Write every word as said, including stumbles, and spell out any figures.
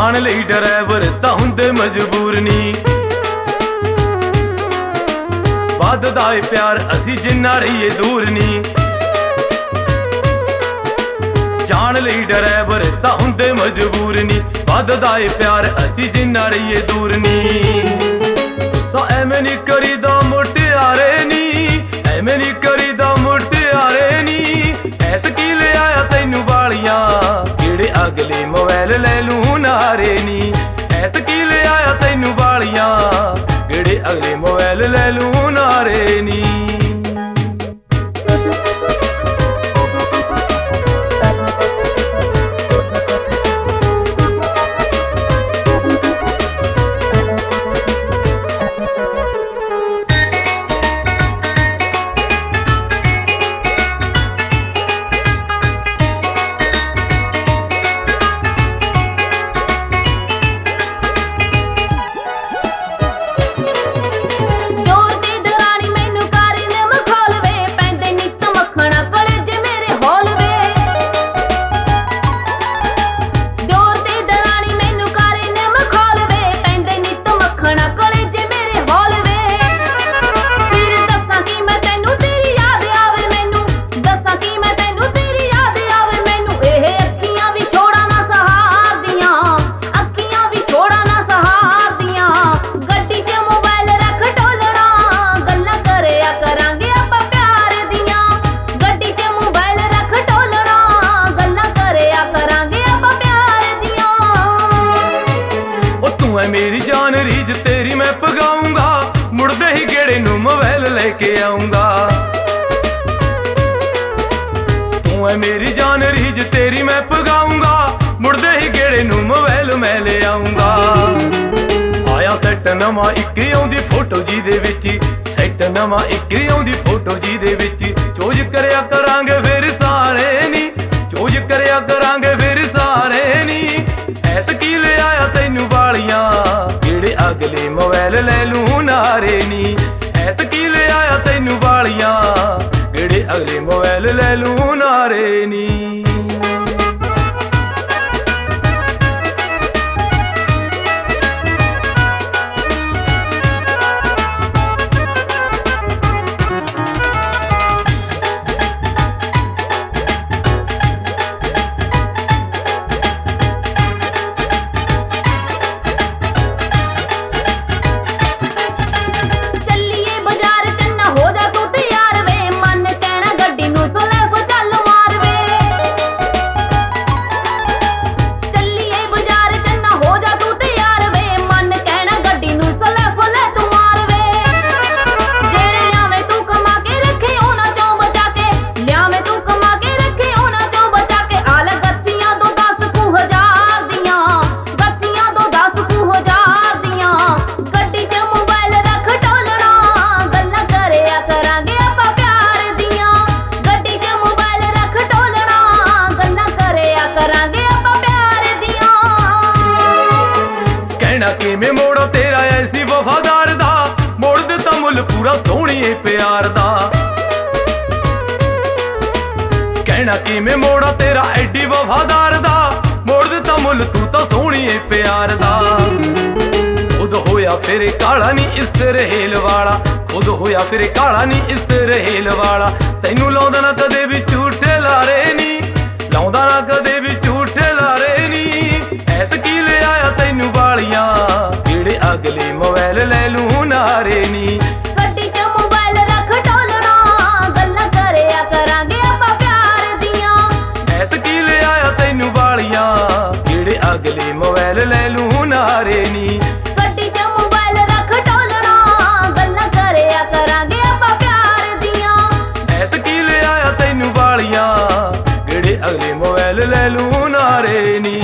ਜਾਣ ਲਈ ਡਰਾਈਵਰ ਤਾਂ ਹੁੰਦੇ ਮਜਬੂਰ ਨੀ। ਵੱਧਦਾ ਏ ਪਿਆਰ ਅਸੀਂ ਜਿੰਨਾ ਰਹੀਏ ਦੂਰ ਨੀ। ਜਾਣ ਲਈ ਡਰਾਈਵਰ ਤਾਂ ਹੁੰਦੇ ਮਜਬੂਰ ਨੀ। ਵੱਧਦਾ ਏ ਪਿਆਰ ਅਸੀਂ ਜਿੰਨਾ ਰਹੀਏ ਦੂਰ ਨੀ। ਗੁੱਸਾ ਐਵੇਂ ਨੀ ਕਰੀਦਾ ਮੁਟਿਆਰੇ ਨੀ, ਐਵੇਂ ਨੀ ਕਰੀਦਾ ਮੁਟਿਆਰੇ ਨੀ। ਐਤਕੀ ਲਿਆਇਆ ਤੈਨੂੰ ਵਾਲੀਆਂ ਜਿਹੜੇ ਅਗਲੇ ਮੋਬਾਈਲ ਲੈ ਲੂੰ ਨਾਰੇ ਨੀ। ਐਤਕੀ ਲਿਆਇਆ ਤੈਨੂੰ ਵਾਲੀਆਂ ਜਿਹੜੇ ਅਗਲੇ ਮੋਬਾਈਲ ਲੈ ਲੂੰ ਨਾਰੇ ਨੀ। मेरी जान रीझ तेरी मैं पगाऊंगा, मुड़दे ही गेड़े नू मोबाइल लेके आऊंगा। तू है मेरी जान रीझ तेरी मैं पगाऊंगा, मुड़दे ही गेड़े नू मोबाइल मैं ले आऊंगा। आया सैट नवा इक आउंदी फोटो जी दे विच, सैट नवा इक आउंदी फोटो जी दे विच। चोज करया करांगे फिर सारे नी, चोज करया करांगे फिर सारे नी। ऐतकी ले आया तैनू वालियां ਜਿਹੜੇ ਅਗਲੇ ਮੋਬਾਈਲ ਲੈ ਲੂੰ ਨਾਰੇ ਨੀ। ਐਤਕੀ ਲੈ ਆਇਆ ਤੈਨੂੰ ਵਾਲੀਆਂ ਜਿਹੜੇ ਅਗਲੇ ਮੋਬਾਈਲ ਲੈ ਲੂੰ ਨਾਰੇ ਨੀ। किवें मोड़ा तेरा ऐसी वफादार दा, मोड़ दिता मुल पूरा सोहणिए प्यार दा। कहना किवें मोड़ा तेरा एडी वफादार दा, मोड़ दिता मुल तू तां सोहणिए प्यार दा। खुद होया फिर काला नी इस रहेल वाला, खुद होया फिर काला नी इस रहेल वाला। तैनू लाउंदा ना कदे भी झूठे लारे नी, लाउंदा ना कदे भी झूठे लारे नी। ऐतकी ले आया तैनू वालियां ਜਿਹੜੇ ਅਗਲੇ ਮੋਬਾਈਲ ਲੈ ਲੂੰ ਨਾਰੇ ਨੀ। ਗੱਡੀ 'ਚ ਮੋਬਾਈਲ ਰੱਖ ਢੋਲਣਾ, ਗੱਲਾਂ ਕਰਿਆ ਕਰਾਂਗੇ ਆਪਾਂ ਪਿਆਰ ਦੀਆਂ। ਐਤਕੀ ਲੈ ਆਇਆ ਤੈਨੂੰ ਵਾਲੀਆਂ ਜਿਹੜੇ ਅਗਲੇ ਮੋਬਾਈਲ ਲੈ ਲੂੰ ਨਾਰੇ ਨੀ। ਗੱਡੀ 'ਚ ਮੋਬਾਈਲ ਰੱਖ ਢੋਲਣਾ, ਗੱਲਾਂ ਕਰਿਆ ਕਰਾਂਗੇ ਆਪਾਂ ਪਿਆਰ ਦੀਆਂ। ਐਤਕੀ ਲੈ ਆਇਆ ਤੈਨੂੰ ਵਾਲੀਆਂ ਜਿਹੜੇ ਅਗਲੇ ਮੋਬਾਈਲ ਲੈ ਲੂੰ ਨਾਰੇ ਨੀ।